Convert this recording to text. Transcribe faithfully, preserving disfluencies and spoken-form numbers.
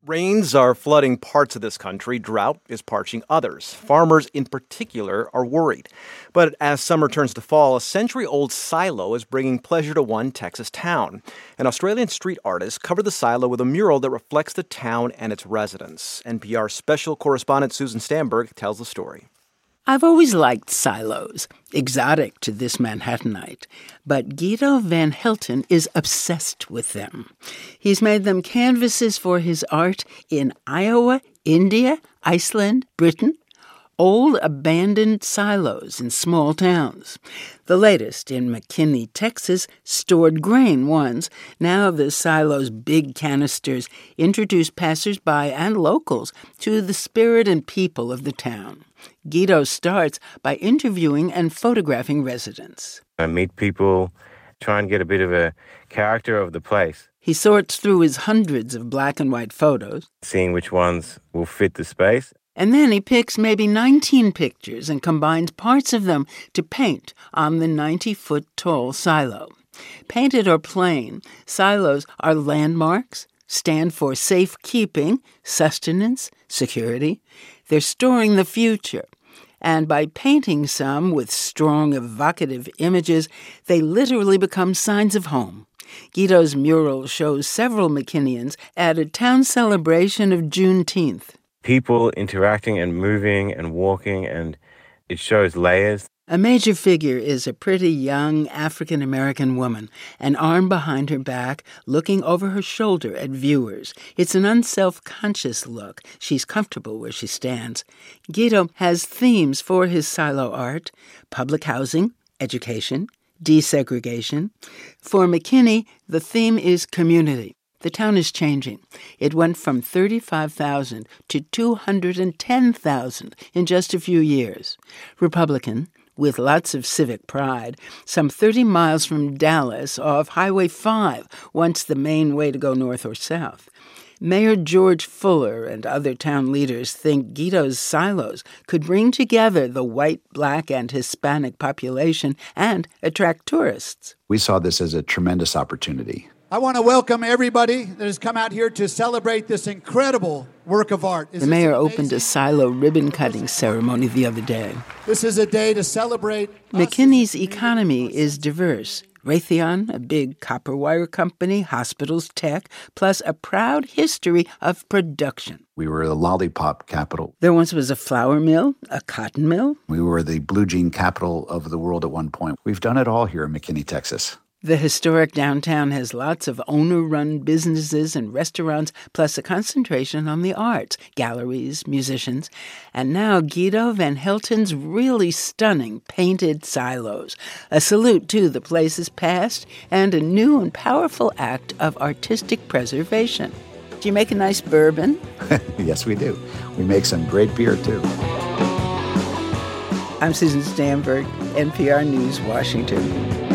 Rains are flooding parts of this country. Drought is parching others. Farmers in particular are worried. But as summer turns to fall, a century-old silo is bringing pleasure to one Texas town. An Australian street artist covered the silo with a mural that reflects the town and its residents. N P R special correspondent Susan Stamberg tells the story. I've always liked silos, exotic to this Manhattanite, but Guido Van Helten is obsessed with them. He's made them canvases for his art in Iowa, India, Iceland, Britain, old abandoned silos in small towns. The latest in McKinney, Texas, stored grain ones. Now the silo's big canisters introduce passersby and locals to the spirit and people of the town. Guido starts by interviewing and photographing residents. I meet people, try and get a bit of a character of the place. He sorts through his hundreds of black and white photos, seeing which ones will fit the space. And then he picks maybe nineteen pictures and combines parts of them to paint on the ninety-foot-tall silo. Painted or plain, silos are landmarks, stand for safekeeping, sustenance, security. They're storing the future. And by painting some with strong, evocative images, they literally become signs of home. Guido's mural shows several McKinnians at a town celebration of Juneteenth. People interacting and moving and walking, and it shows layers. A major figure is a pretty young African-American woman, an arm behind her back, looking over her shoulder at viewers. It's an unself-conscious look. She's comfortable where she stands. Guido has themes for his silo art: public housing, education, desegregation. For McKinney, the theme is community. The town is changing. It went from thirty-five thousand to two hundred ten thousand in just a few years. Republican, with lots of civic pride, some thirty miles from Dallas off Highway five, once the main way to go north or south. Mayor George Fuller and other town leaders think Guido's silos could bring together the white, black, and Hispanic population and attract tourists. We saw this as a tremendous opportunity. I want to welcome everybody that has come out here to celebrate this incredible work of art. The mayor opened a silo ribbon-cutting ceremony the other day. This is a day to celebrate. McKinney's economy is diverse. Raytheon, a big copper wire company, hospitals, tech, plus a proud history of production. We were the lollipop capital. There once was a flour mill, a cotton mill. We were the blue jean capital of the world at one point. We've done it all here in McKinney, Texas. The historic downtown has lots of owner-run businesses and restaurants, plus a concentration on the arts, galleries, musicians. And now Guido Van Helten's really stunning painted silos. A salute to the place's past and a new and powerful act of artistic preservation. Do you make a nice bourbon? Yes, we do. We make some great beer, too. I'm Susan Stamberg, N P R News, Washington.